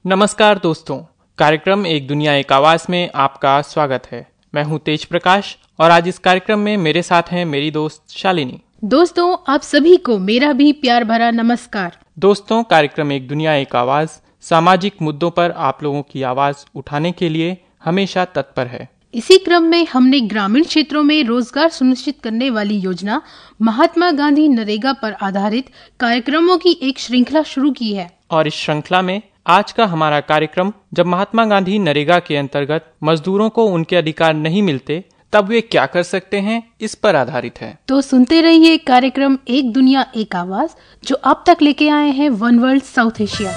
नमस्कार दोस्तों, कार्यक्रम एक दुनिया एक आवाज़ में आपका स्वागत है। मैं हूं तेज प्रकाश और आज इस कार्यक्रम में मेरे साथ हैं मेरी दोस्त शालिनी। दोस्तों, आप सभी को मेरा भी प्यार भरा नमस्कार। दोस्तों, कार्यक्रम एक दुनिया एक आवाज़ सामाजिक मुद्दों पर आप लोगों की आवाज़ उठाने के लिए हमेशा तत्पर है। इसी क्रम में हमने ग्रामीण क्षेत्रों में रोजगार सुनिश्चित करने वाली योजना महात्मा गांधी नरेगा पर आधारित कार्यक्रमों की एक श्रृंखला शुरू की है। और इस श्रृंखला में आज का हमारा कार्यक्रम जब महात्मा गांधी नरेगा के अंतर्गत मजदूरों को उनके अधिकार नहीं मिलते तब वे क्या कर सकते हैं, इस पर आधारित है। तो सुनते रहिए कार्यक्रम एक दुनिया एक आवाज, जो आप तक लेके आए हैं वन वर्ल्ड साउथ एशिया।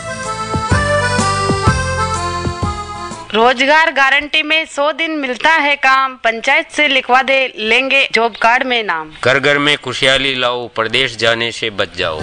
रोजगार गारंटी में 100 दिन मिलता है काम, पंचायत से लिखवा दे लेंगे जॉब कार्ड में नाम। घर घर में खुशहाली लाओ, प्रदेश जाने से बच जाओ।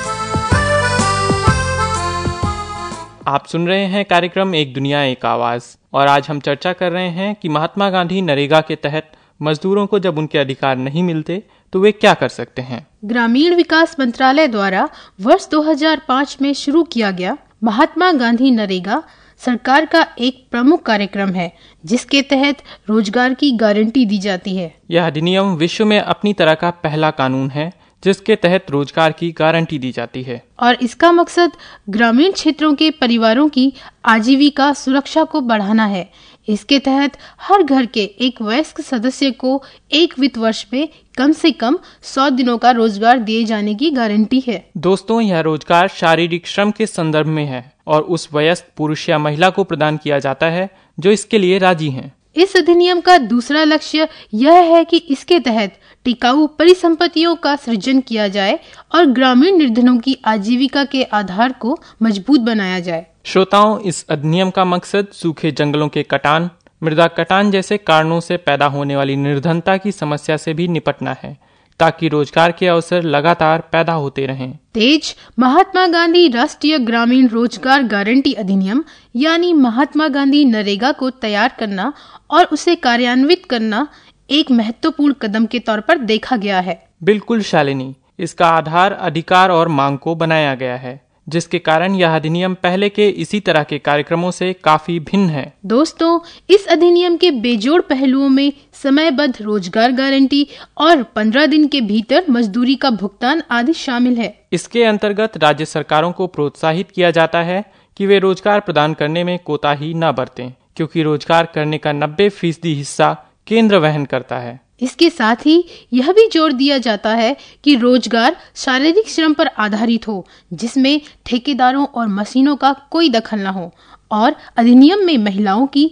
आप सुन रहे हैं कार्यक्रम एक दुनिया एक आवाज़ और आज हम चर्चा कर रहे हैं कि महात्मा गांधी नरेगा के तहत मजदूरों को जब उनके अधिकार नहीं मिलते तो वे क्या कर सकते हैं। ग्रामीण विकास मंत्रालय द्वारा वर्ष 2005 में शुरू किया गया महात्मा गांधी नरेगा सरकार का एक प्रमुख कार्यक्रम है, जिसके तहत रोजगार की गारंटी दी जाती है। यह अधिनियम विश्व में अपनी तरह का पहला कानून है जिसके तहत रोजगार की गारंटी दी जाती है और इसका मकसद ग्रामीण क्षेत्रों के परिवारों की आजीविका सुरक्षा को बढ़ाना है। इसके तहत हर घर के एक वयस्क सदस्य को एक वित्त वर्ष में कम से कम 100 दिनों का रोजगार दिए जाने की गारंटी है। दोस्तों, यह रोजगार शारीरिक श्रम के संदर्भ में है और उस वयस्क पुरुष या महिला को प्रदान किया जाता है जो इसके लिए राजी हैं। इस अधिनियम का दूसरा लक्ष्य यह है कि इसके तहत टिकाऊ परिसंपत्तियों का सृजन किया जाए और ग्रामीण निर्धनों की आजीविका के आधार को मजबूत बनाया जाए। श्रोताओं, इस अधिनियम का मकसद सूखे जंगलों के कटान, मृदा कटान जैसे कारणों से पैदा होने वाली निर्धनता की समस्या से भी निपटना है ताकि रोजगार के अवसर लगातार पैदा होते रहें। तेज, महात्मा गांधी राष्ट्रीय ग्रामीण रोजगार गारंटी अधिनियम यानी महात्मा गांधी नरेगा को तैयार करना और उसे कार्यान्वित करना एक महत्वपूर्ण कदम के तौर पर देखा गया है। बिल्कुल शालिनी, इसका आधार अधिकार और मांग को बनाया गया है, जिसके कारण यह अधिनियम पहले के इसी तरह के कार्यक्रमों से काफी भिन्न है। दोस्तों, इस अधिनियम के बेजोड़ पहलुओं में समयबद्ध रोजगार गारंटी और 15 दिन के भीतर मजदूरी का भुगतान आदि शामिल है। इसके अंतर्गत राज्य सरकारों को प्रोत्साहित किया जाता है कि वे रोजगार प्रदान करने में कोताही न बरतें, क्योंकि रोजगार करने का 90% हिस्सा केंद्र वहन करता है। इसके साथ ही यह भी जोर दिया जाता है कि रोजगार शारीरिक श्रम पर आधारित हो, जिसमें ठेकेदारों और मशीनों का कोई दखल न हो, और अधिनियम में महिलाओं की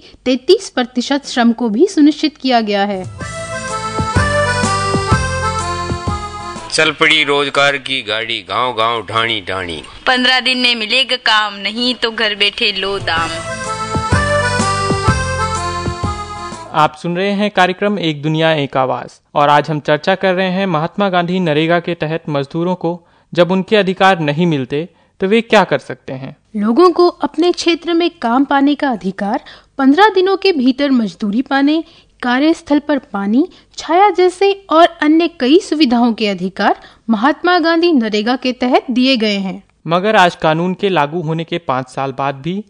33% श्रम को भी सुनिश्चित किया गया है। चल पड़ी रोजगार की गाड़ी, गांव गांव ढाणी ढाणी। 15 दिन में मिलेगा काम, नहीं तो घर बैठे लो दाम। आप सुन रहे हैं कार्यक्रम एक दुनिया एक आवाज़ और आज हम चर्चा कर रहे हैं महात्मा गांधी नरेगा के तहत मजदूरों को जब उनके अधिकार नहीं मिलते तो वे क्या कर सकते हैं। लोगों को अपने क्षेत्र में काम पाने का अधिकार, 15 दिनों के भीतर मजदूरी पाने, कार्यस्थल पर पानी, छाया जैसे और अन्य कई सुविधाओं के अधिकार महात्मा गांधी नरेगा के तहत दिए गए हैं। मगर आज कानून के लागू होने के 5 साल बाद भी